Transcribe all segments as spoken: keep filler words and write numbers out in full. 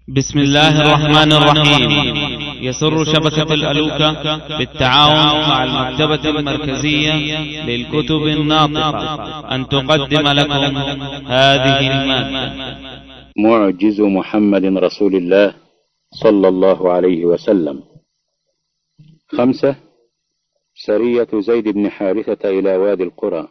بسم الله الرحمن الرحيم. يسر شبكة الألوكة بالتعاون مع المكتبة المركزية للكتب الناطقة أن تقدم لكم هذه المادة. معجز محمد رسول الله صلى الله عليه وسلم. خمسة. سرية زيد بن حارثة إلى وادي القرى.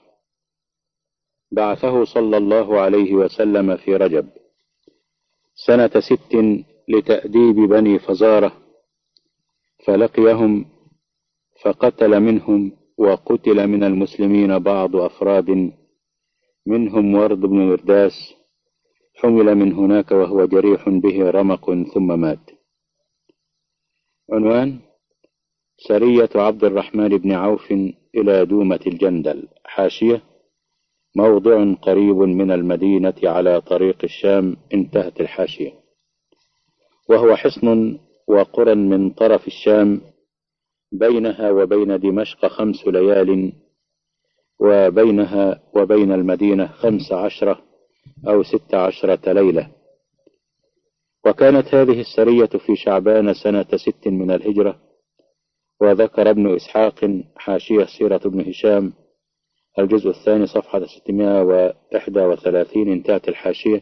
بعثه صلى الله عليه وسلم في رجب سنة ست لتأديب بني فزارة، فلقيهم فقتل منهم وقتل من المسلمين بعض أفراد، منهم ورد بن مرداس حمل من هناك وهو جريح به رمق ثم مات. عنوان: سرية عبد الرحمن بن عوف إلى دومة الجندل. حاشية: موضع قريب من المدينة على طريق الشام. انتهت الحاشية. وهو حصن وقرى من طرف الشام، بينها وبين دمشق خمس ليال، وبينها وبين المدينة خمس عشرة أو ست عشرة ليلة. وكانت هذه السرية في شعبان سنة ست من الهجرة. وذكر ابن إسحاق، حاشية سيرة ابن هشام، الجزء الثاني صفحة ستمائة وواحد وثلاثين. انتهت الحاشية.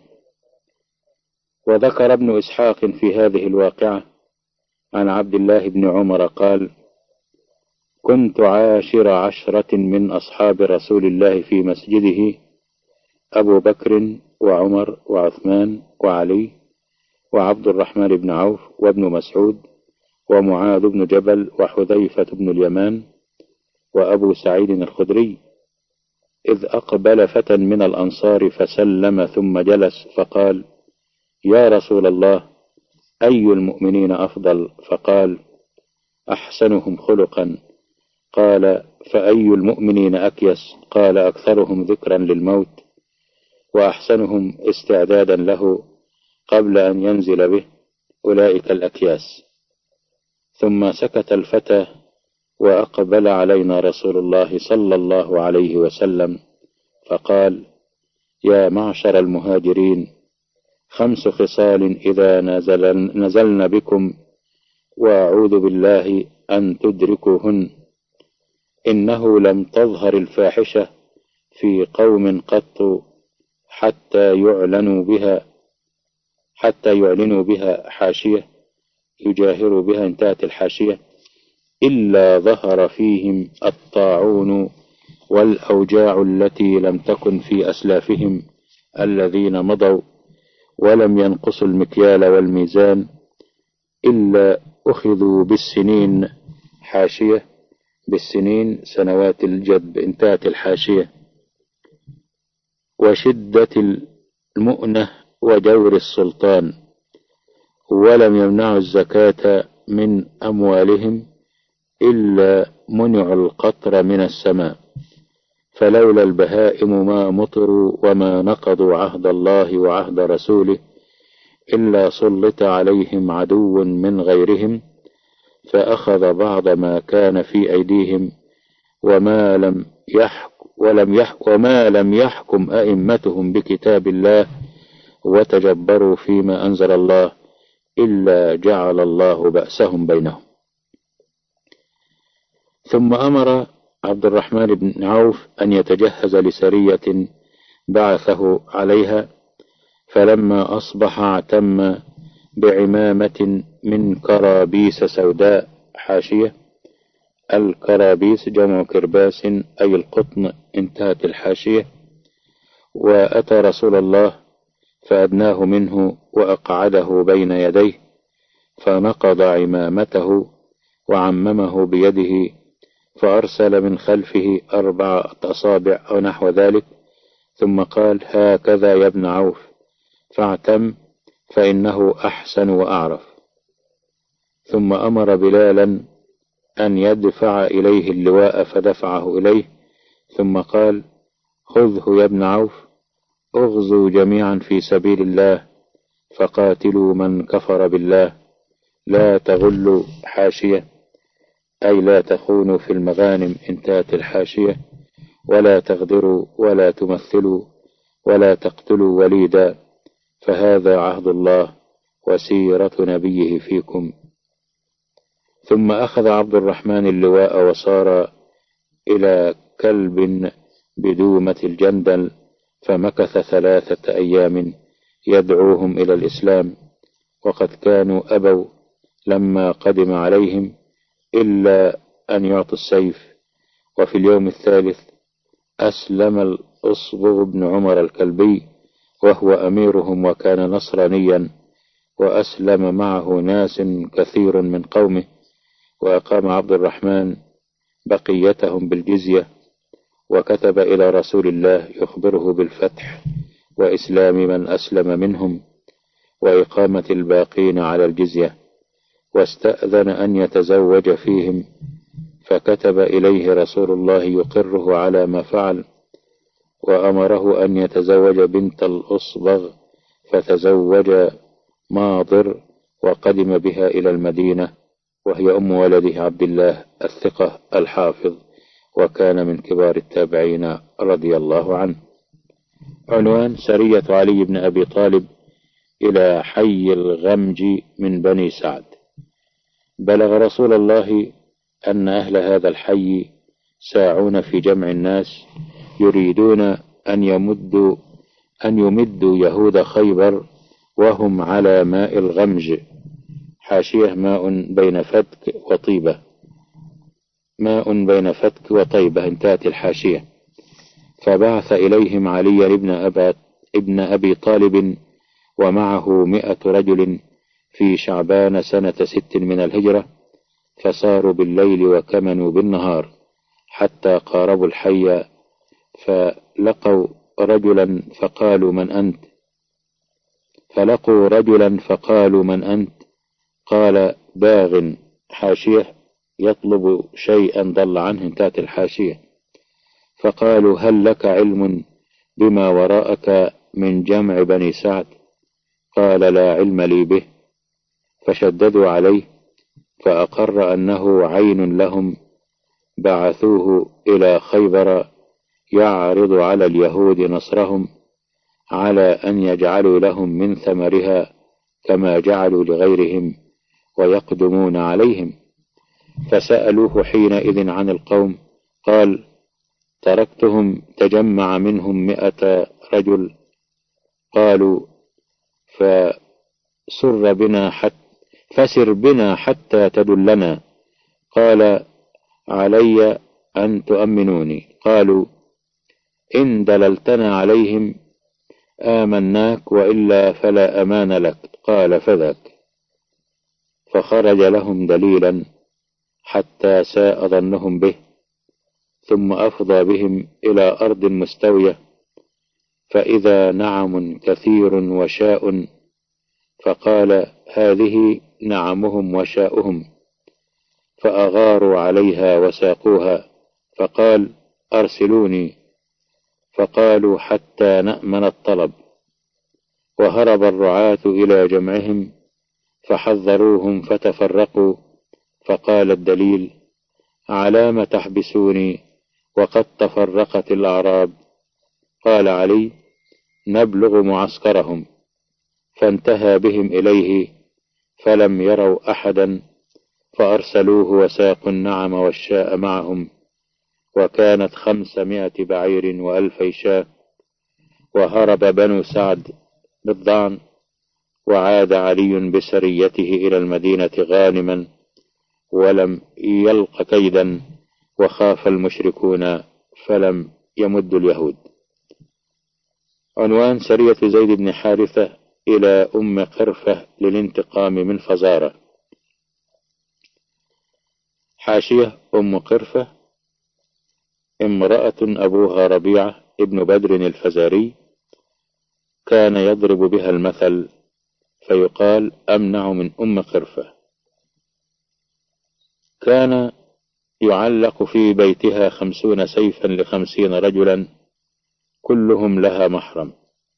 وذكر ابن إسحاق في هذه الواقعة عن عبد الله بن عمر قال: كنت عاشر عشرة من أصحاب رسول الله في مسجده، أبو بكر وعمر وعثمان وعلي وعبد الرحمن بن عوف وابن مسعود ومعاذ بن جبل وحذيفة بن اليمان وأبو سعيد الخدري، إذ أقبل فتى من الأنصار فسلم ثم جلس فقال: يا رسول الله، أي المؤمنين أفضل؟ فقال: أحسنهم خلقا. قال: فأي المؤمنين أكيس؟ قال: أكثرهم ذكرا للموت وأحسنهم استعدادا له قبل أن ينزل به، أولئك الأكياس. ثم سكت الفتى وأقبل علينا رسول الله صلى الله عليه وسلم فقال: يا معشر المهاجرين، خمس خصال إذا نزل نزلن بكم وأعوذ بالله أن تدركوهن. إنه لم تظهر الفاحشة في قوم قط حتى يعلنوا بها حتى يعلنوا بها حاشية يجاهروا بها. انتهت الحاشية. إلا ظهر فيهم الطاعون والأوجاع التي لم تكن في أسلافهم الذين مضوا، ولم ينقصوا المكيال والميزان إلا أخذوا بالسنين. حاشية: بالسنين سنوات الجدب. انتهت الحاشية. وشدة المؤنة وجور السلطان، ولم يمنعوا الزكاة من أموالهم إلا منعوا القطر من السماء، فلولا البهائم ما مطروا وما نقضوا عهد الله وعهد رسوله إلا سلط عليهم عدو من غيرهم فأخذ بعض ما كان في أيديهم، وما لم يحكم ولم يحكم وما لم يحكم أئمتهم بكتاب الله وتجبروا فيما أنزل الله إلا جعل الله بأسهم بينهم. ثم أمر عبد الرحمن بن عوف أن يتجهز لسرية بعثه عليها، فلما أصبح اعتم بعمامة من كرابيس سوداء. حاشية: الكرابيس جمع كرباس أي القطن. انتهت الحاشية. وأتى رسول الله فأدناه منه وأقعده بين يديه، فنقض عمامته وعممه بيده، فأرسل من خلفه أربعة أصابع أو نحو ذلك، ثم قال: هكذا يا ابن عوف، فاعتم فإنه أحسن وأعرف. ثم أمر بلالا أن يدفع إليه اللواء فدفعه إليه، ثم قال: خذه يا ابن عوف، اغزوا جميعا في سبيل الله فقاتلوا من كفر بالله، لا تغلوا. حاشية: أي لا تخونوا في المغانم. انتهت الحاشية. ولا تغدروا ولا تمثلوا ولا تقتلوا وليدا، فهذا عهد الله وسيرة نبيه فيكم. ثم أخذ عبد الرحمن اللواء وصار إلى كلب بدومة الجندل، فمكث ثلاثة أيام يدعوهم إلى الإسلام، وقد كانوا أبوا لما قدم عليهم إلا أن يعطوا السيف. وفي اليوم الثالث أسلم الأصبغ بن عمر الكلبي وهو أميرهم، وكان نصرانيا، وأسلم معه ناس كثير من قومه، وأقام عبد الرحمن بقيتهم بالجزية، وكتب إلى رسول الله يخبره بالفتح وإسلام من أسلم منهم وإقامة الباقين على الجزية، واستأذن أن يتزوج فيهم، فكتب إليه رسول الله يقره على ما فعل، وأمره أن يتزوج بنت الأصبغ، فتزوج ماضر وقدم بها إلى المدينة، وهي أم ولده عبد الله الثقة الحافظ، وكان من كبار التابعين رضي الله عنه. عنوان: سرية علي بن أبي طالب إلى حي الغمج من بني سعد. بلغ رسول الله أن أهل هذا الحي ساعون في جمع الناس، يريدون أن يمدوا أن يمدوا يهود خيبر وهم على ماء الغمج. حاشية: ماء بين فتك وطيبة، ماء بين فتك وطيبة، انتهت الحاشية. فبعث إليهم علي ابن, أبا ابن أبي طالب ومعه مئة رجل في شعبان سنة ست من الهجرة، فساروا بالليل وكمنوا بالنهار حتى قاربوا الحي، فلقوا رجلا فقالوا من أنت فلقوا رجلا فقالوا من أنت قال باغ. حاشية: يطلب شيئا ضل عنه، انتهت الحاشية. فقالوا هل لك علم بما وراءك من جمع بني سعد؟ قال لا علم لي به. فشددوا عليه، فأقر أنه عين لهم، بعثوه إلى خيبر يعرض على اليهود نصرهم على أن يجعلوا لهم من ثمرها كما جعلوا لغيرهم ويقدمون عليهم. فسألوه حينئذ عن القوم، قال تركتهم تجمع منهم مئة رجل. قالوا فسر بنا حتى فسر بنا حتى تدلنا. قال علي أن تؤمنوني. قالوا إن دللتنا عليهم آمناك، وإلا فلا أمان لك. قال فذاك. فخرج لهم دليلا حتى ساء ظنهم به، ثم أفضى بهم إلى أرض مستوية، فإذا نعم كثير وشاء، فقال هذه نعمهم وشاؤهم، فأغاروا عليها وساقوها، فقال أرسلوني، فقالوا حتى نأمن الطلب. وهرب الرعاة إلى جمعهم فحذروهم فتفرقوا، فقال الدليل علام تحبسوني وقد تفرقت الأعراب؟ قال علي نبلغ معسكرهم. فانتهى بهم إليه فلم يروا أحدا، فأرسلوه وساقوا النعم والشاء معهم، وكانت خمسمائة بعير وألفي شاة. وهرب بنو سعد بالضعن، وعاد علي بسريته إلى المدينة غانما ولم يلق كيدا، وخاف المشركون فلم يمدوا اليهود. عنوان سرية زيد بن حارثة إلى أم قرفة للانتقام من فزارة. حاشية: أم قرفة امرأة أبوها ربيعة ابن بدر الفزاري، كان يضرب بها المثل فيقال أمنع من أم قرفة. كان يعلق في بيتها خمسون سيفا لخمسين رجلا كلهم لها محرم.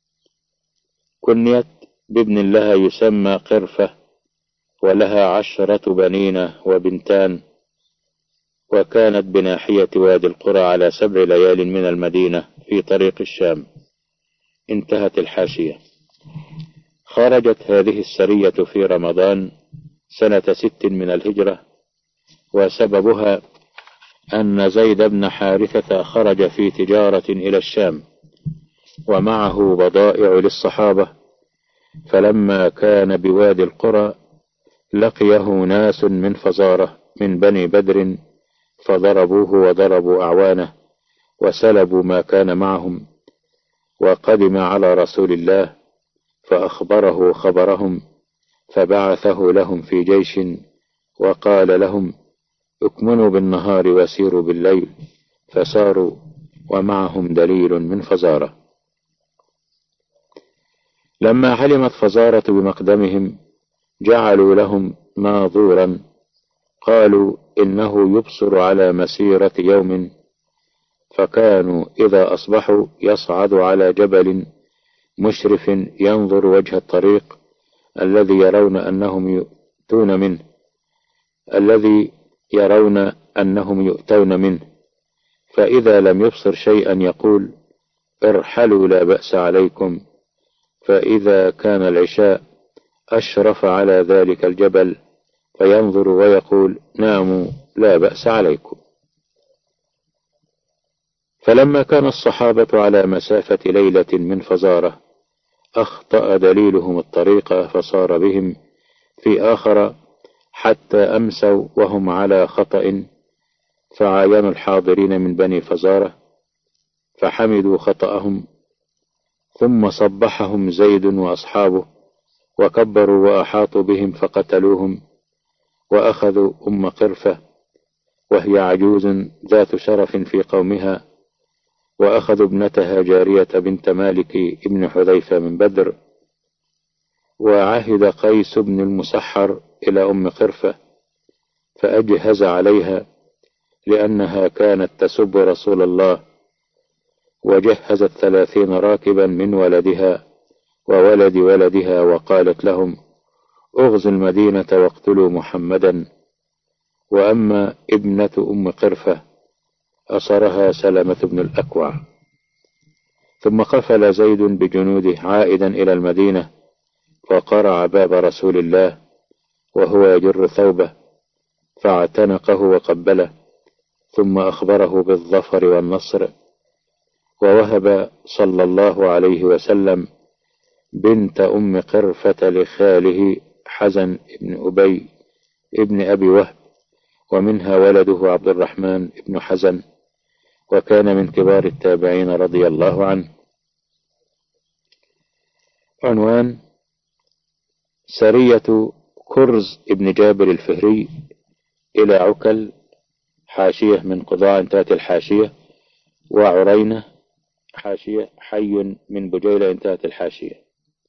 كنيت بابن لها يسمى قرفة، ولها عشرة بنين وبنتان، وكانت بناحية وادي القرى على سبع ليال من المدينة في طريق الشام. انتهت الحاشية. خرجت هذه السرية في رمضان سنة ست من الهجرة، وسببها أن زيد بن حارثة خرج في تجارة إلى الشام ومعه بضائع للصحابة، فلما كان بوادي القرى لقيه ناس من فزارة من بني بدر فضربوه وضربوا أعوانه وسلبوا ما كان معهم، وقدم على رسول الله فأخبره خبرهم فبعثه لهم في جيش وقال لهم اكمنوا بالنهار وسيروا بالليل، فساروا ومعهم دليل من فزارة. لما علمت فزارة بمقدمهم جعلوا لهم ناظورا، قالوا إنه يبصر على مسيرة يوم، فكانوا إذا أصبحوا يصعد على جبل مشرف ينظر وجه الطريق الذي يرون أنهم يؤتون منه الذي يرون أنهم يؤتون منه، فإذا لم يبصر شيئا يقول ارحلوا لا بأس عليكم، فإذا كان العشاء أشرف على ذلك الجبل فينظر ويقول ناموا لا بأس عليكم. فلما كان الصحابة على مسافة ليلة من فزارة أخطأ دليلهم الطريق فصار بهم في آخر حتى أمسوا وهم على خطأ، فعاينوا الحاضرين من بني فزارة فحمدوا خطأهم، ثم صبحهم زيد وأصحابه وكبروا وأحاطوا بهم فقتلوهم، وأخذوا أم قرفة وهي عجوز ذات شرف في قومها، وأخذوا ابنتها جارية بنت مالك ابن حذيفة من بدر. وعهد قيس بن المسحر إلى أم قرفة فأجهز عليها لأنها كانت تسب رسول الله، وجهزت ثلاثين راكبا من ولدها وولد ولدها، وقالت لهم اغزوا المدينة واقتلوا محمدا. وأما ابنة أم قرفة أصرها سلمة بن الأكوع. ثم قفل زيد بجنوده عائدا إلى المدينة فقرع باب رسول الله وهو يجر ثوبه فاعتنقه وقبله، ثم أخبره بالظفر والنصر، ووهب صلى الله عليه وسلم بنت أم قرفة لخاله حزن ابن أبي ابن أبي وهب، ومنها ولده عبد الرحمن ابن حزن، وكان من كبار التابعين رضي الله عنه. عنوان: سرية كرز ابن جابر الفهري إلى عكل، حاشية من قضاء انتهت الحاشية، وعرينة حاشية حي من بجيلة انتهت الحاشية.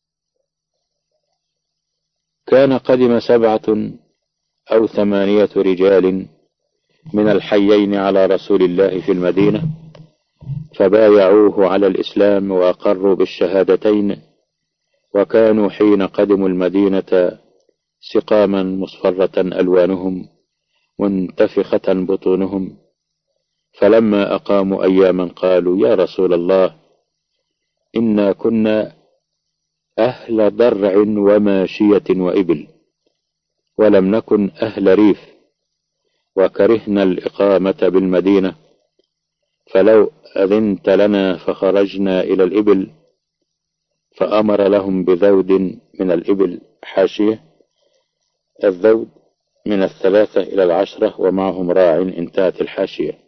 كان قدم سبعة أو ثمانية رجال من الحيين على رسول الله في المدينة فبايعوه على الإسلام وأقروا بالشهادتين، وكانوا حين قدموا المدينة سقاما مصفرة ألوانهم منتفخة بطونهم، فلما أقاموا أياما قالوا يا رسول الله إنا كنا أهل ضرع وماشية وإبل، ولم نكن أهل ريف، وكرهنا الإقامة بالمدينة، فلو أذنت لنا فخرجنا إلى الإبل. فأمر لهم بذود من الإبل، حاشية الذود من الثلاثة إلى العشرة ومعهم راع انتهت الحاشية.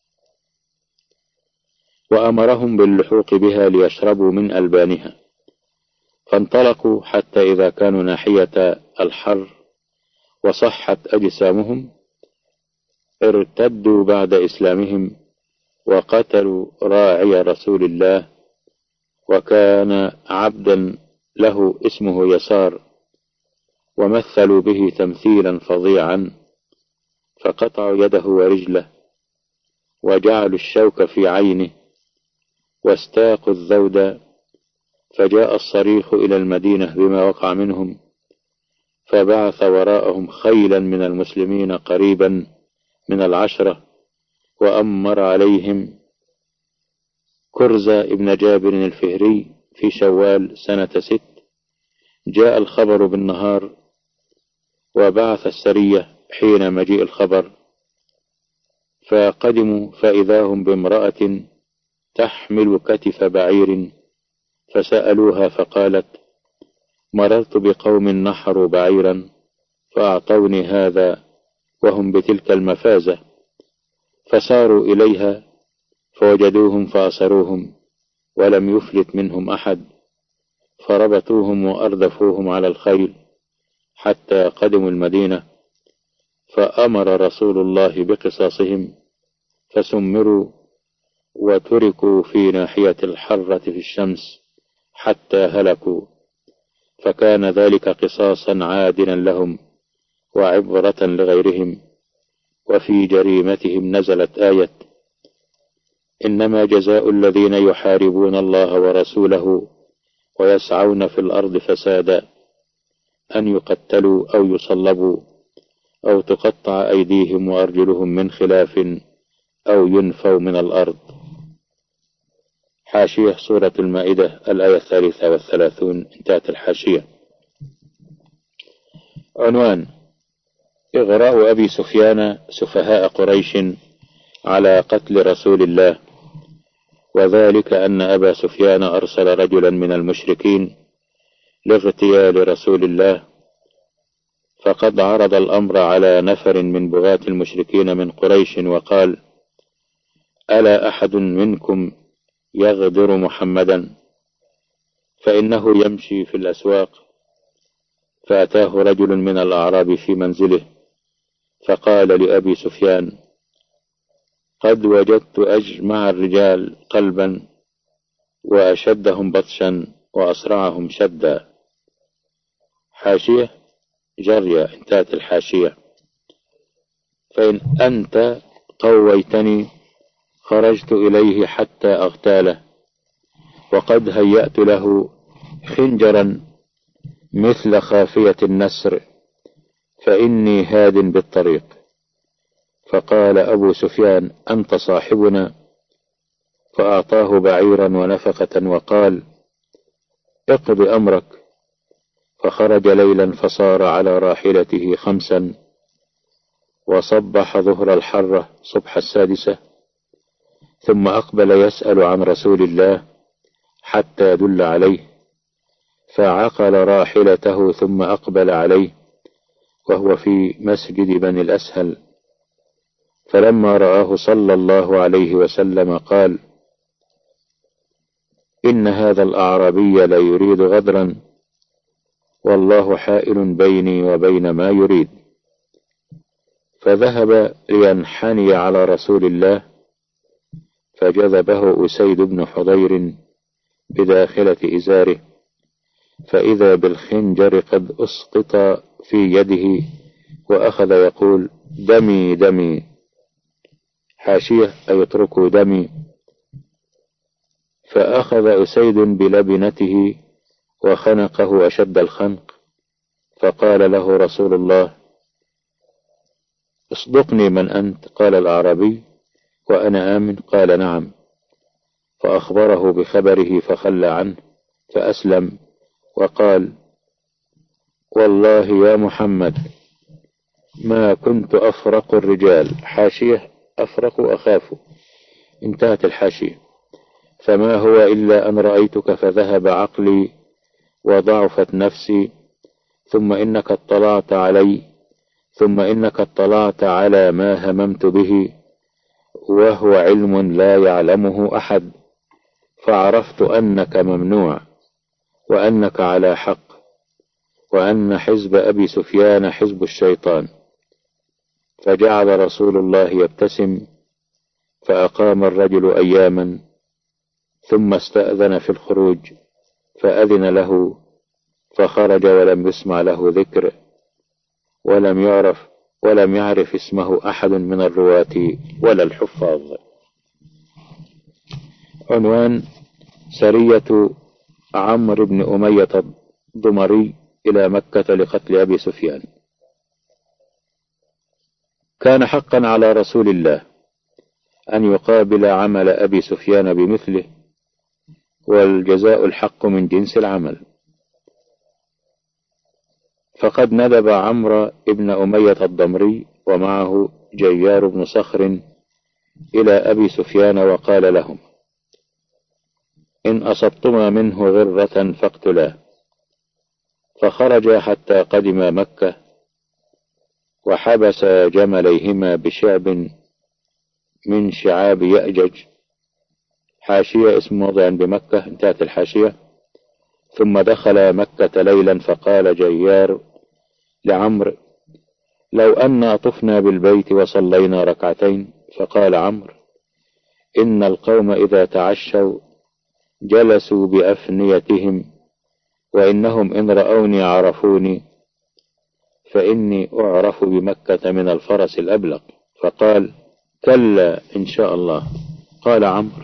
وأمرهم باللحوق بها ليشربوا من ألبانها، فانطلقوا حتى إذا كانوا ناحية الحر وصحت أجسامهم ارتدوا بعد إسلامهم وقتلوا راعي رسول الله، وكان عبدا له اسمه يسار، ومثلوا به تمثيلا فظيعا، فقطعوا يده ورجله وجعلوا الشوك في عينه واستاقوا الذود. فجاء الصريخ إلى المدينة بما وقع منهم، فبعث وراءهم خيلا من المسلمين قريبا من العشرة، وأمر عليهم كرز ابن جابر الفهري في شوال سنة ست جاء الخبر بالنهار، وبعث السرية حين مجيء الخبر، فقدموا فإذا هم بامرأة تحمل كتف بعير، فسألوها فقالت: مررت بقوم نحروا بعيرا فأعطوني هذا وهم بتلك المفازة، فساروا إليها فوجدوهم فأسروهم ولم يفلت منهم أحد، فربطوهم وأردفوهم على الخيل حتى قدموا المدينة، فأمر رسول الله بقصاصهم، فسمروا وتركوا في ناحية الحرة في الشمس حتى هلكوا، فكان ذلك قصاصا عادلا لهم وعبرة لغيرهم. وفي جريمتهم نزلت آية: إنما جزاء الذين يحاربون الله ورسوله ويسعون في الأرض فسادا أن يقتلوا أو يصلبوا أو تقطع أيديهم وأرجلهم من خلاف أو ينفوا من الأرض. حاشية سورة المائدة الآية الثالثة والثلاثون، انتهت الحاشية. عنوان: إغراء أبي سفيان سفهاء قريش على قتل رسول الله، وذلك أن أبا سفيان أرسل رجلا من المشركين لاغتيال رسول الله، فقد عرض الأمر على نفر من بغاة المشركين من قريش وقال: ألا أحد منكم يغدر محمدا فإنه يمشي في الأسواق؟ فأتاه رجل من الأعراب في منزله فقال لأبي سفيان: قد وجدت أجمع الرجال قلبا وأشدهم بطشا وأسرعهم شدا. حاشية جرية، انتهت الحاشية. فإن أنت قويتني خرجت إليه حتى أغتاله، وقد هيأت له خنجرا مثل خافية النسر، فإني هاد بالطريق. فقال أبو سفيان: أنت صاحبنا؟ فأعطاه بعيرا ونفقة وقال: اقض أمرك. فخرج ليلا فصار على راحلته خمسا، وصبح ظهر الحرة صبح السادسة، ثم أقبل يسأل عن رسول الله حتى دل عليه، فعقل راحلته ثم أقبل عليه وهو في مسجد بني الأسهل، فلما رآه صلى الله عليه وسلم قال: إن هذا الأعرابي لا يريد غدرا، والله حائل بيني وبين ما يريد. فذهب لينحني على رسول الله، فجذبه أسيد بن حضير بداخلة إزاره، فإذا بالخنجر قد أسقط في يده، وأخذ يقول: دمي دمي. حاشية: أي اتركوا دمي. فأخذ أسيد بلبنته وخنقه أشد الخنق، فقال له رسول الله: اصدقني، من أنت؟ قال الأعرابي: وأنا آمن. قال: نعم. فأخبره بخبره فخلى عنه، فأسلم وقال: والله يا محمد ما كنت أفرق الرجال. حاشية: أفرق أخاف، انتهت الحاشية. فما هو إلا أن رأيتك فذهب عقلي وضعفت نفسي، ثم إنك اطلعت علي، ثم إنك اطلعت على ما هممت به، وهو علم لا يعلمه أحد، فعرفت أنك ممنوع، وأنك على حق، وأن حزب أبي سفيان حزب الشيطان. فجعل رسول الله يبتسم، فأقام الرجل أياما، ثم استأذن في الخروج، فأذن له، فخرج ولم يسمع له ذكر، ولم يعرف ولم يعرف اسمه أحد من الرواة ولا الحفاظ. عنوان: سرية عمرو بن أمية الضمري إلى مكة لقتل أبي سفيان. كان حقا على رسول الله أن يقابل عمل أبي سفيان بمثله، والجزاء الحق من جنس العمل. فقد ندب عمرو بن أمية الضمري ومعه جيار بن صخر إلى أبي سفيان وقال لهم: إن أصبتما منه غرة فاقتلاه. فخرج حتى قدم مكة، وحبس جمليهما بشعب من شعاب يأجج، حاشية اسم موضع بمكة، انتهت الحاشية. ثم دخل مكة ليلا، فقال جيار لعمرو: لو أن طفنا بالبيت وصلينا ركعتين. فقال عمرو: إن القوم إذا تعشوا جلسوا بأفنيتهم، وإنهم إن رأوني عرفوني، فإني أعرف بمكة من الفرس الأبلق. فقال: كلا إن شاء الله. قال عمرو: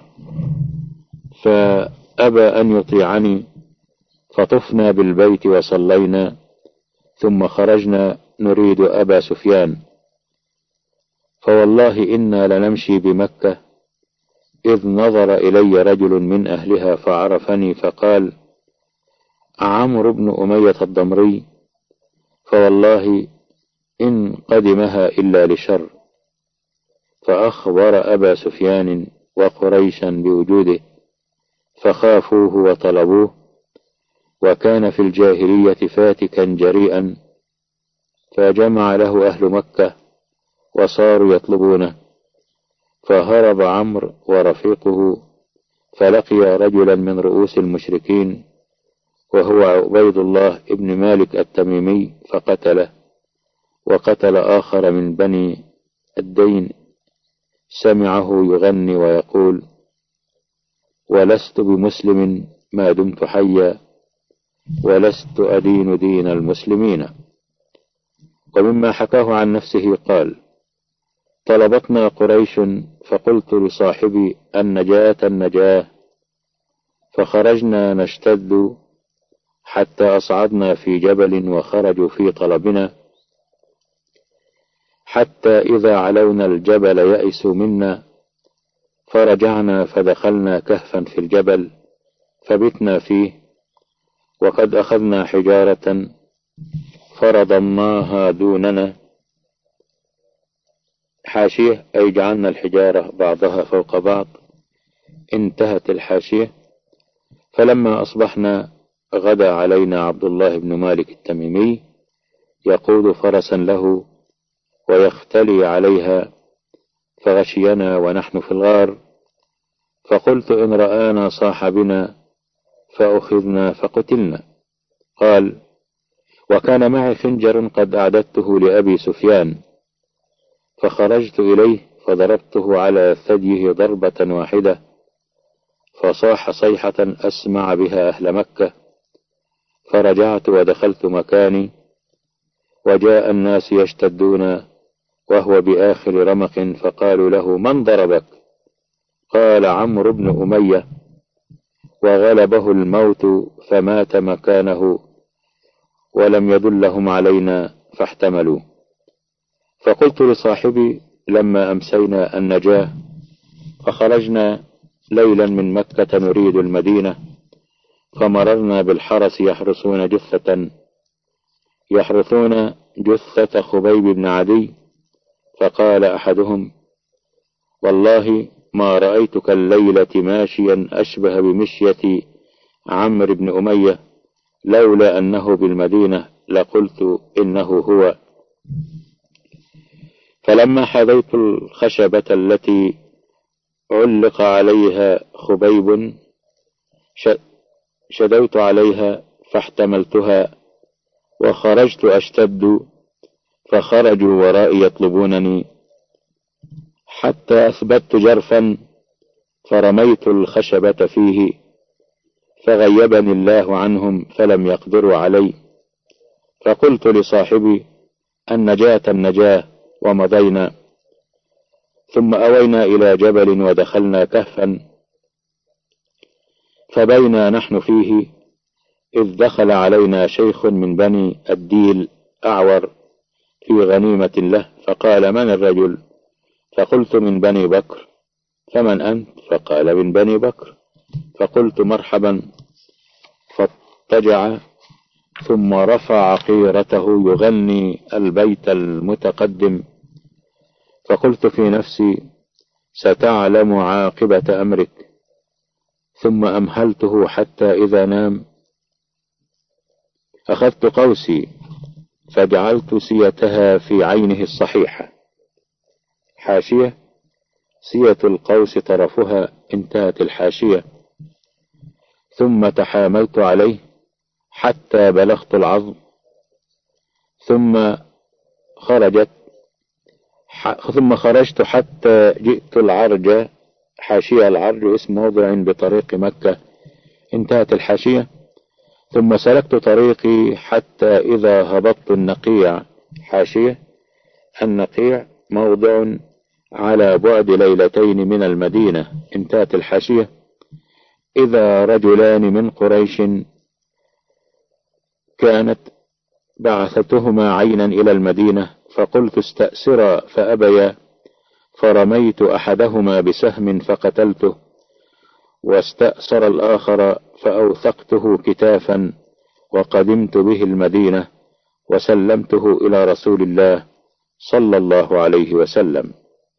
فأبى أن يطيعني، فطفنا بالبيت وصلينا، ثم خرجنا نريد أبا سفيان، فوالله إنا لنمشي بمكة إذ نظر إلي رجل من أهلها فعرفني، فقال: عمرو بن أمية الضمري، فوالله إن قدمها إلا لشر. فأخبر أبا سفيان وقريشا بوجوده، فخافوه وطلبوه، وكان في الجاهلية فاتكا جريئا، فجمع له أهل مكة وصاروا يطلبونه. فهرب عمرو ورفيقه، فلقي رجلا من رؤوس المشركين وهو عبيد الله ابن مالك التميمي، فقتله، وقتل آخر من بني الدين سمعه يغني ويقول: ولست بمسلم ما دمت حيا، ولست أدين دين المسلمين. ومما حكاه عن نفسه قال: طلبتنا قريش فقلت لصاحبي النجاة النجاة، فخرجنا نشتد حتى أصعدنا في جبل وخرجوا في طلبنا، حتى إذا علونا الجبل يئسوا منا، فرجعنا فدخلنا كهفا في الجبل فبتنا فيه، وقد أخذنا حجارة فرضناها دوننا. حاشية أي جعلنا الحجارة بعضها فوق بعض، انتهت الحاشية. فلما أصبحنا غدا علينا عبد الله بن مالك التميمي يقود فرسا له ويختلي عليها، فغشينا ونحن في الغار، فقلت إن رآنا صاح بنا فأخذنا فقتلنا. قال: وكان معي خنجر قد أعددته لأبي سفيان، فخرجت إليه فضربته على ثديه ضربة واحدة، فصاح صيحة أسمع بها أهل مكة، فرجعت ودخلت مكاني، وجاء الناس يشتدون وهو بآخر رمق، فقالوا له: من ضربك؟ قال: عمرو بن أمية، وغلبه الموت فمات مكانه، ولم يدلهم علينا فاحتملوا. فقلت لصاحبي لما أمسينا النجاة، فخرجنا ليلا من مكة نريد المدينة، فمررنا بالحرس يحرسون جثة يحرسون جثة خبيب بن عدي، فقال أحدهم: والله ما رأيتك الليلة ماشيا أشبه بمشية عمرو بن أمية، لولا أنه بالمدينة لقلت إنه هو. فلما حذيت الخشبة التي علق عليها خبيب شدوت عليها فاحتملتها، وخرجت أشتد، فخرجوا ورائي يطلبونني، حتى أثبت جرفا فرميت الخشبة فيه، فغيبني الله عنهم فلم يقدروا علي. فقلت لصاحبي النجاة النجاة، ومضينا. ثم أوينا إلى جبل ودخلنا كهفا، فبينا نحن فيه إذ دخل علينا شيخ من بني الديل أعور في غنيمة له، فقال: من الرجل؟ فقلت: من بني بكر. فمن أنت؟ فقال: من بني بكر. فقلت: مرحبا. فاضطجع ثم رفع عقيرته يغني البيت المتقدم، فقلت في نفسي ستعلم عاقبة أمرك. ثم أمهلته حتى إذا نام أخذت قوسي فجعلت سيتها في عينه الصحيحة. حاشية: سية القوس طرفها، انتهت الحاشية. ثم تحاملت عليه حتى بلغت العظم، ثم خرجت ح... ثم خرجت حتى جئت العرج. حاشية: العرج اسم موضع بطريق مكة، انتهت الحاشية. ثم سلكت طريقي حتى إذا هبطت النقيع. حاشية: النقيع موضع على بعد ليلتين من المدينة، انتهت الحاشية. إذا رجلان من قريش كانت بعثتهما عينا إلى المدينة، فقلت استأسرا فأبيا، فرميت أحدهما بسهم فقتلته، واستأسر الآخر فأوثقته كتافا، وقدمت به المدينة وسلمته إلى رسول الله صلى الله عليه وسلم.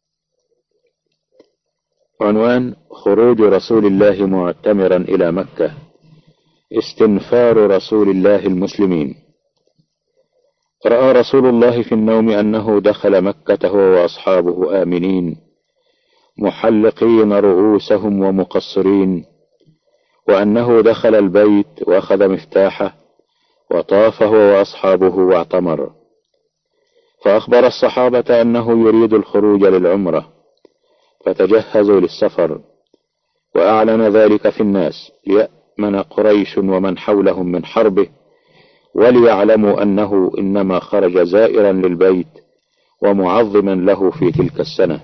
عنوان: خروج رسول الله معتمرا إلى مكة، استنفار رسول الله المسلمين. رأى رسول الله في النوم أنه دخل مكة هو وأصحابه آمنين محلقين رؤوسهم ومقصرين، وأنه دخل البيت وأخذ مفتاحه وطاف هو وأصحابه واعتمر. فأخبر الصحابة أنه يريد الخروج للعمرة، فتجهزوا للسفر، وأعلن ذلك في الناس ليأمن قريش ومن حولهم من حربه، وليعلموا أنه إنما خرج زائرا للبيت ومعظما له في تلك السنة.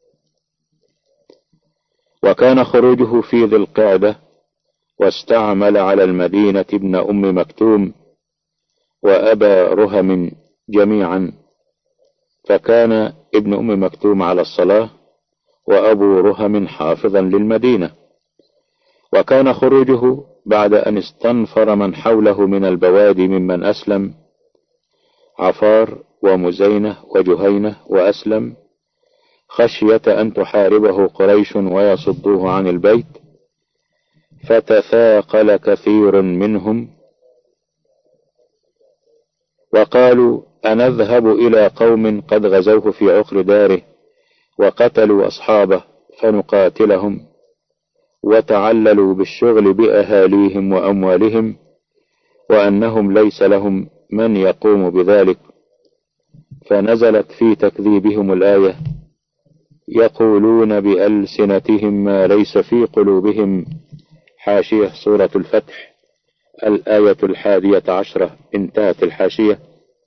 وكان خروجه في ذي القعدة، واستعمل على المدينة ابن أم مكتوم وأبا رهم جميعا، فكان ابن أم مكتوم على الصلاة وأبو رهم حافظا للمدينة. وكان خروجه بعد أن استنفر من حوله من البوادي ممن أسلم، عفار ومزينة وجهينة وأسلم، خشية أن تحاربه قريش ويصدوه عن البيت، فتثاقل كثير منهم وقالوا أنذهب إلى قوم قد غزوه في عقر داره وقتلوا أصحابه فنقاتلهم، وتعللوا بالشغل بأهاليهم وأموالهم، وأنهم ليس لهم من يقوم بذلك. فنزلت في تكذيبهم الآية: يقولون بألسنتهم ما ليس في قلوبهم. حاشية: سورة الفتح، الآية الحادية عشرة، انتهت الحاشية.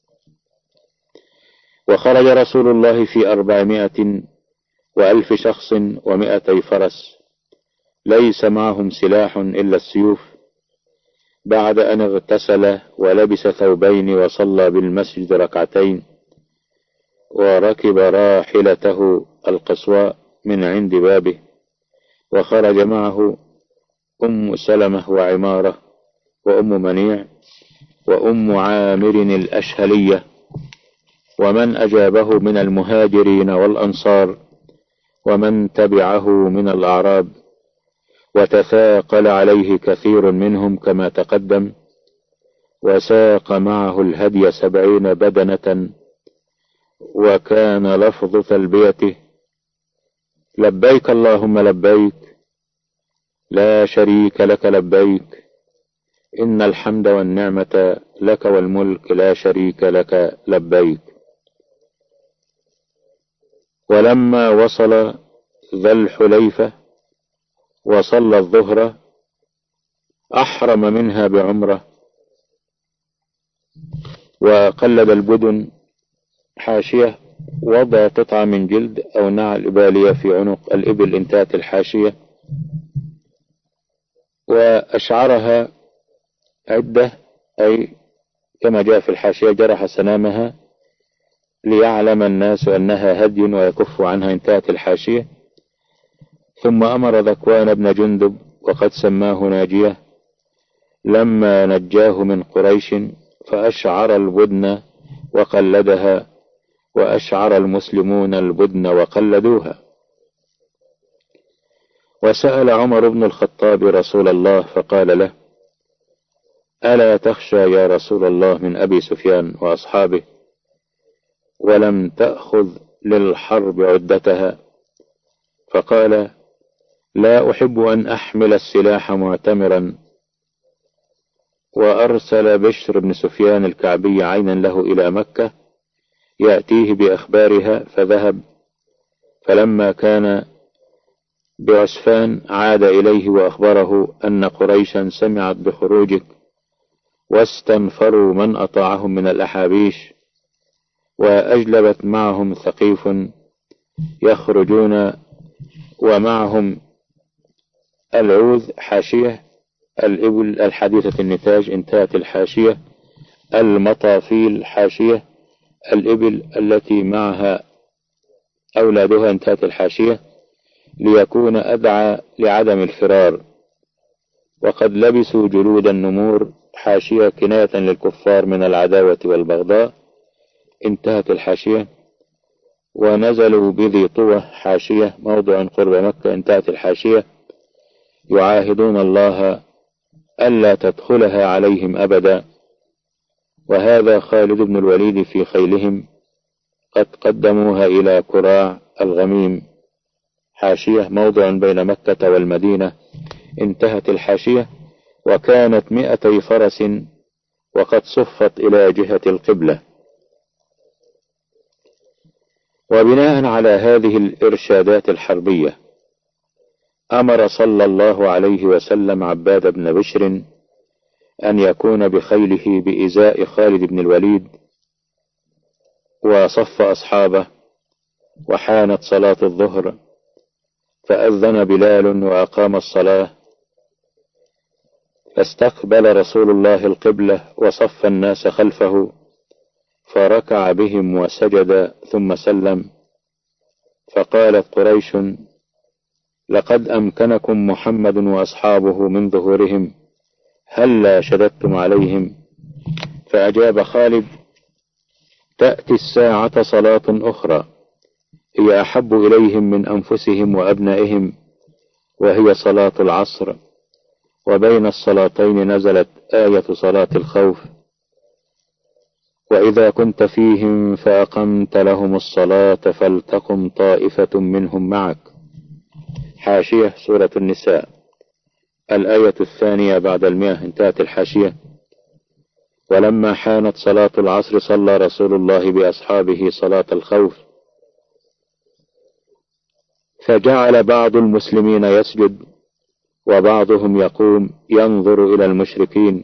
وخرج رسول الله في أربعمائة وألف شخص ومائتي فرس، ليس معهم سلاح إلا السيوف، بعد أن اغتسل ولبس ثوبين وصلى بالمسجد ركعتين، وركب راحلته القصواء من عند بابه، وخرج معه أم سلمة وعمارة وأم منيع وأم عامر الأشهلية، ومن أجابه من المهاجرين والأنصار، ومن تبعه من الأعراب، وتثاقل عليه كثير منهم كما تقدم، وساق معه الهدي سبعين بدنة. وكان لفظ تلبيته: لبيك اللهم لبيك، لا شريك لك لبيك، إن الحمد والنعمة لك والملك لا شريك لك لبيك. ولما وصل ذا الحليفة وصلى الظهر أحرم منها بعمرة، وقلد البدن. حاشية: وضع قطعة من جلد أو نعل بالية في عنق الإبل، انتهت الحاشية. وأشعرها عدة، أي كما جاء في الحاشية جرح سنامها ليعلم الناس أنها هدي ويكف عنها، انتهت الحاشية. ثم أمر ذكوان بن جندب وقد سماه ناجية لما نجاه من قريش فأشعر البدن وقلدها، وأشعر المسلمون البدن وقلدوها. وسأل عمر بن الخطاب رسول الله فقال له: ألا تخشى يا رسول الله من أبي سفيان وأصحابه ولم تأخذ للحرب عدتها؟ فقال: لا أحب أن أحمل السلاح معتمرا. وأرسل بشر بن سفيان الكعبي عينا له إلى مكة يأتيه بأخبارها، فذهب، فلما كان بعسفان عاد إليه وأخبره أن قريشا سمعت بخروجك واستنفروا من أطاعهم من الأحابيش، وأجلبت معهم ثقيف يخرجون ومعهم العوذ حاشية الإبل الحديثة النتاج انتهت الحاشية، المطافيل حاشية الإبل التي معها أولادها انتهت الحاشية، ليكون أدعى لعدم الفرار. وقد لبسوا جلود النمور حاشية كناية للكفار من العداوة والبغضاء انتهت الحاشية. ونزلوا بذي طوى حاشية موضع قرب مكة انتهت الحاشية، يعاهدون الله ألا تدخلها عليهم أبدا. وهذا خالد بن الوليد في خيلهم قد قدموها إلى كراع الغميم حاشية موضع بين مكة والمدينة انتهت الحاشية. وكانت مئتي فرس وقد صفت إلى جهة القبلة. وبناء على هذه الإرشادات الحربية أمر صلى الله عليه وسلم عباد بن بشر أن يكون بخيله بإزاء خالد بن الوليد، وصف أصحابه. وحانت صلاة الظهر فأذن بلال وأقام الصلاة، فاستقبل رسول الله القبلة وصف الناس خلفه، فركع بهم وسجد ثم سلم. فقالت قريش: لقد أمكنكم محمد وأصحابه من ظهورهم، هلا شددتم عليهم؟ فأجاب خالد: تأتي الساعة صلاة أخرى هي أحب إليهم من أنفسهم وأبنائهم، وهي صلاة العصر، وبين الصلاتين نزلت آية صلاة الخوف: وإذا كنت فيهم فأقمت لهم الصلاة فلتقم طائفة منهم معك. حاشية سورة النساء الآية الثانية بعد المئة انتهت الحاشية. ولما حانت صلاة العصر صلى رسول الله بأصحابه صلاة الخوف، فجعل بعض المسلمين يسجد وبعضهم يقوم ينظر إلى المشركين،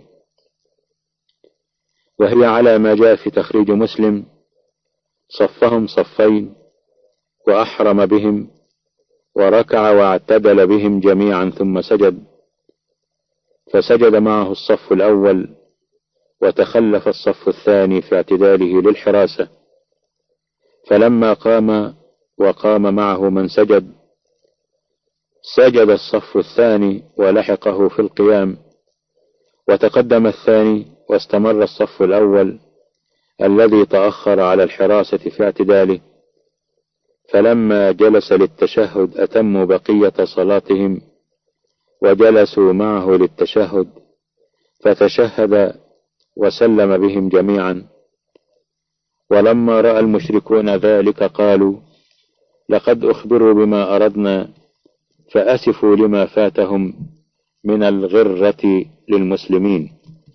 وهي على ما جاء في تخريج مسلم: صفهم صفين وأحرم بهم وركع واعتدل بهم جميعا ثم سجد، فسجد معه الصف الأول وتخلف الصف الثاني في اعتداله للحراسة. فلما قام وقام معه من سجد سجد الصف الثاني ولحقه في القيام، وتقدم الثاني واستمر الصف الأول الذي تأخر على الحراسة في اعتداله. فلما جلس للتشهد أتموا بقية صلاتهم وجلسوا معه للتشهد، فتشهد وسلم بهم جميعا. ولما رأى المشركون ذلك قالوا: لقد أخبروا بما أردنا فأسفوا لما فاتهم من الغرة للمسلمين.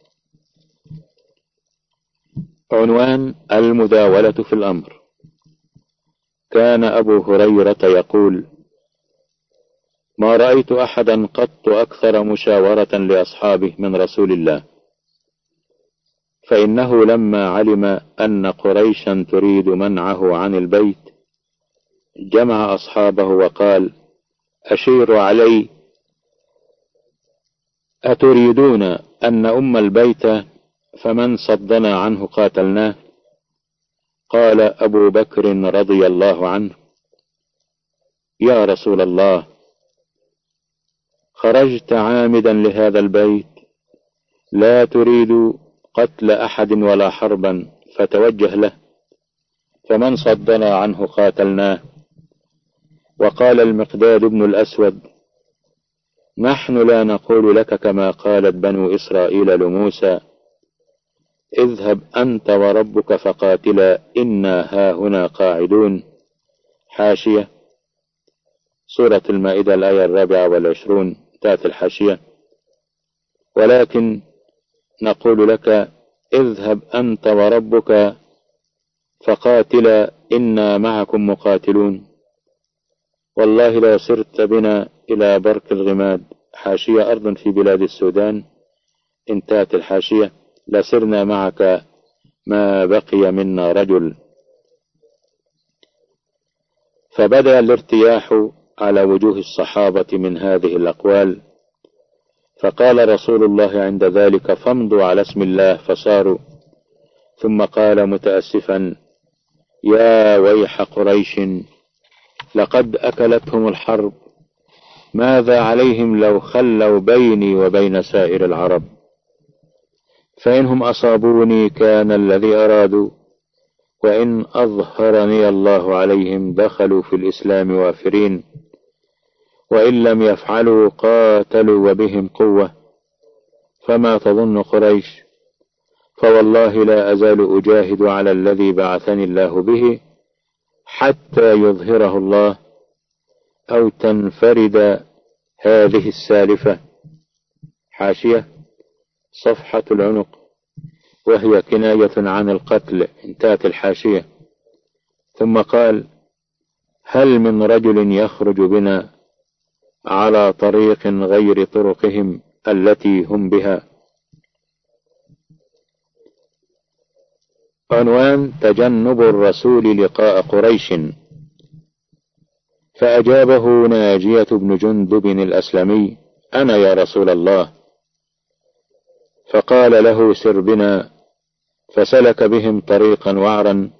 عنوان: المداولة في الأمر. كان أبو هريرة يقول: ما رأيت أحدا قط أكثر مشاورة لأصحابه من رسول الله، فإنه لما علم أن قريشا تريد منعه عن البيت جمع أصحابه وقال: أشيروا علي، أتريدون أن أم البيت فمن صدنا عنه قاتلناه؟ قال أبو بكر رضي الله عنه: يا رسول الله، خرجت عامدا لهذا البيت لا تريد قتل أحد ولا حربا فتوجه له، فمن صدنا عنه قاتلناه. وقال المقداد بن الأسود: نحن لا نقول لك كما قالت بنو إسرائيل لموسى: اذهب أنت وربك فقاتلا إنا هاهنا قاعدون. حاشية. سورة المائدة الآية الرابعة والعشرون، تأتي الحاشية: ولكن نقول لك اذهب أنت وربك فقاتلا إنا معكم مقاتلون، والله لو سرت بنا إلى برك الغماد. حاشية. أرض في بلاد السودان، انتهت الحاشية: لسرنا معك ما بقي منا رجل. فبدأ الارتياح على وجوه الصحابة من هذه الأقوال، فقال رسول الله عند ذلك: فامضوا على اسم الله، فصاروا. ثم قال متأسفا: يا ويح قريش، لقد أكلتهم الحرب، ماذا عليهم لو خلوا بيني وبين سائر العرب؟ فإنهم أصابوني كان الذي أرادوا، وإن أظهرني الله عليهم دخلوا في الإسلام وافرين، وإن لم يفعلوا قاتلوا وبهم قوة. فما تظن قريش؟ فوالله لا أزال أجاهد على الذي بعثني الله به حتى يظهره الله، أو تنفرد هذه السالفة. حاشية. صفحة العنق، وهي كناية عن القتل، انتهت الحاشية. ثم قال: هل من رجل يخرج بنا على طريق غير طرقهم التي هم بها؟ عنوان: تجنب الرسول لقاء قريش. فأجابه ناجية بن جندب الأسلمي: أنا يا رسول الله. فقال له: سر بنا. فسلك بهم طريقا وعرا،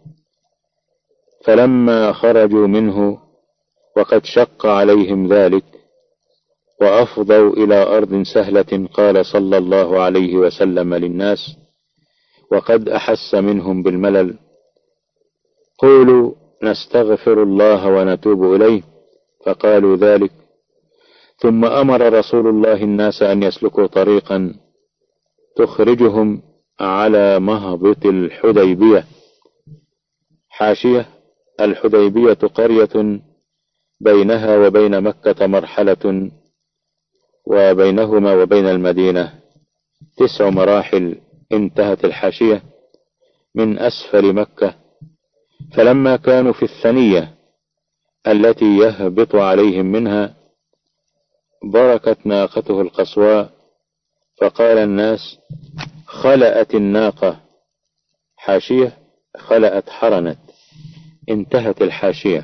فلما خرجوا منه وقد شق عليهم ذلك وأفضوا إلى أرض سهلة، قال صلى الله عليه وسلم للناس وقد أحس منهم بالملل: قولوا نستغفر الله ونتوب إليه. فقالوا ذلك. ثم أمر رسول الله الناس أن يسلكوا طريقا تخرجهم على مهبط الحديبية. حاشية. الحديبية قرية بينها وبين مكة مرحلة، وبينهما وبين المدينة تسع مراحل، انتهت الحاشية. من أسفل مكة. فلما كانوا في الثنية التي يهبط عليهم منها بركت ناقته القصواء، فقال الناس: خلأت الناقة. حاشية. خلأت حرنت، انتهت الحاشية.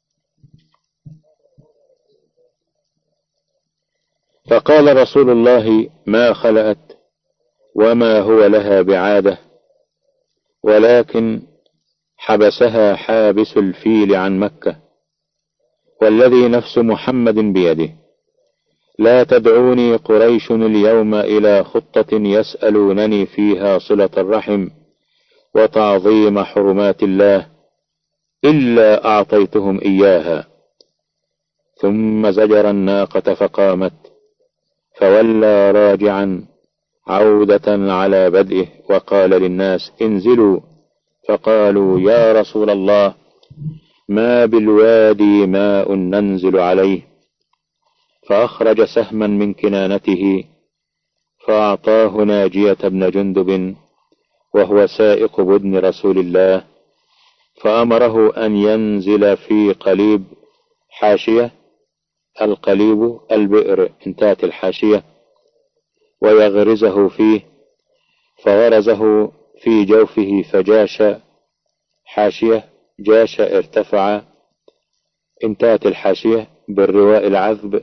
فقال رسول الله: ما خلأت وما هو لها بعادة، ولكن حبسها حابس الفيل عن مكة، والذي نفس محمد بيده لا تدعوني قريش اليوم إلى خطة يسألونني فيها صلة الرحم وتعظيم حرمات الله إلا أعطيتهم إياها. ثم زجر الناقة فقامت، فولى راجعا عودة على بدئه، وقال للناس: انزلوا. فقالوا: يا رسول الله، ما بالوادي ماء ننزل عليه. فأخرج سهما من كنانته فأعطاه ناجية بن جندب وهو سائق بدن رسول الله، فأمره أن ينزل في قليب. حاشية. القليب البئر، انتهت الحاشية. ويغرزه فيه، فغرزه في جوفه فجاش. حاشية. جاش ارتفع، انتهت الحاشية. بالرواء العذب،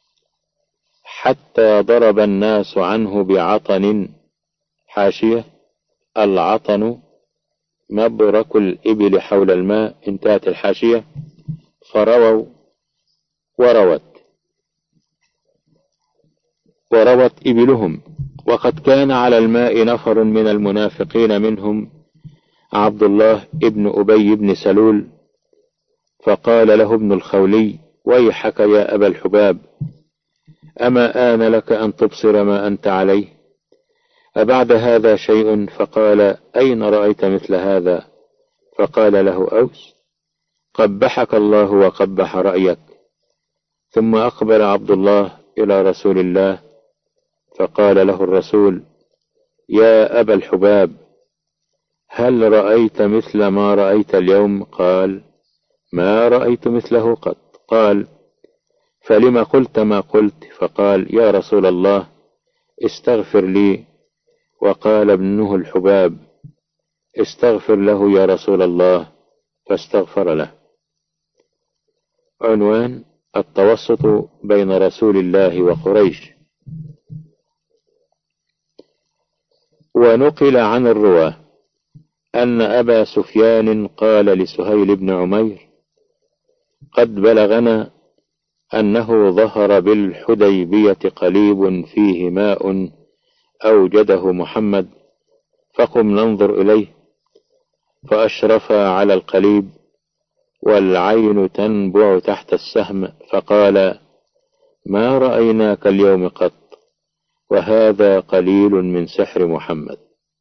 حتى ضرب الناس عنه بعطن. حاشية. العطن مبرك الإبل حول الماء، انتهت الحاشية. فرووا وروت وروت إبلهم، وقد كان على الماء نفر من المنافقين منهم عبد الله ابن أبي بن سلول، فقال له ابن الخولي: ويحك يا أبا الحباب، أما آن لك أن تبصر ما أنت عليه؟ أبعد هذا شيء؟ فقال: أين رأيت مثل هذا؟ فقال له أوس: قبحك الله وقبح رأيك. ثم أقبل عبد الله إلى رسول الله، فقال له الرسول: يا أبا الحباب، هل رأيت مثل ما رأيت اليوم؟ قال: ما رأيت مثله قط. قال: فلم قلت ما قلت؟ فقال: يا رسول الله، استغفر لي. وقال ابنه الحباب: استغفر له يا رسول الله، فاستغفر له. عنوان: التوسط بين رسول الله وقريش. ونقل عن الرواة أن أبا سفيان قال لسهيل بن عمير: قد بلغنا أنه ظهر بالحديبية قليب فيه ماء أوجده محمد، فقم ننظر إليه. فأشرفا على القليب والعين تنبع تحت السهم، فقال: ما رأيناك اليوم قط، وهذا قليل من سحر محمد.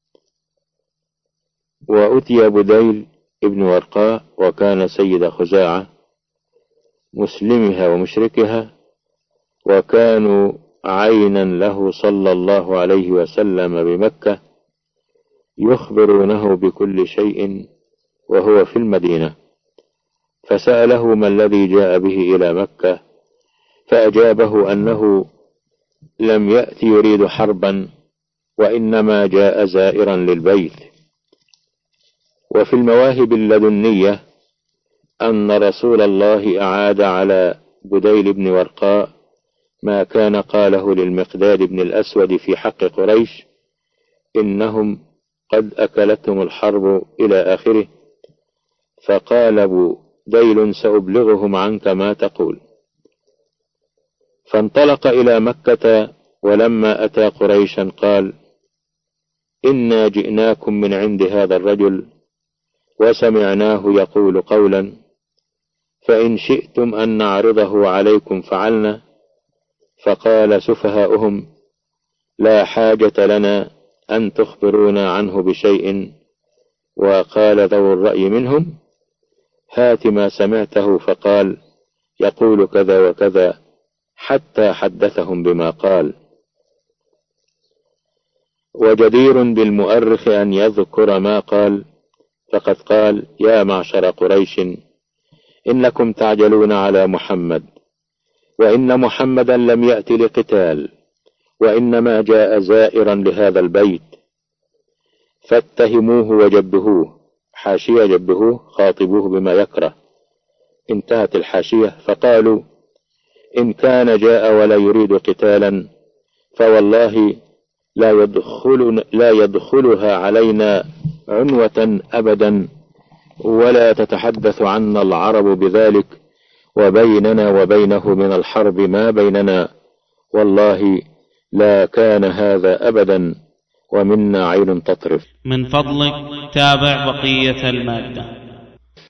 وأتي بديل ابن ورقاء، وكان سيد خزاعة مسلمها ومشركها، وكانوا عينا له صلى الله عليه وسلم بمكة، يخبرونه بكل شيء وهو في المدينة. فسأله ما الذي جاء به إلى مكة، فأجابه أنه لم يأتي يريد حربا، وإنما جاء زائرا للبيت. وفي المواهب اللدنية أن رسول الله أعاد على بديل بن ورقاء ما كان قاله للمقداد بن الأسود في حق قريش: إنهم قد أكلتهم الحرب إلى آخره. فقال بديل: سأبلغهم عنك ما تقول. فانطلق إلى مكة، ولما أتى قريشا قال: إنا جئناكم من عند هذا الرجل، وسمعناه يقول قولا، فإن شئتم أن نعرضه عليكم فعلنا. فقال سفهاؤهم: لا حاجة لنا أن تخبرونا عنه بشيء. وقال ذو الرأي منهم: هات ما سمعته. فقال: يقول كذا وكذا، حتى حدثهم بما قال. وجدير بالمؤرخ أن يذكر ما قال، فقد قال: يا معشر قريش، إنكم تعجلون على محمد، وإن محمدا لم يأت لقتال، وإنما جاء زائرا لهذا البيت، فاتهموه وجبهوه. حاشية: جبهوه خاطبوه بما يكره. انتهت الحاشية. فقالوا: إن كان جاء ولا يريد قتالا، فوالله لا يدخل لا يدخلها علينا عنوة أبدا، ولا تتحدث عنا العرب بذلك، وبيننا وبينه من الحرب ما بيننا، والله لا كان هذا أبدا، ومنا عين تطرف. من فضلك تابع بقية المادة.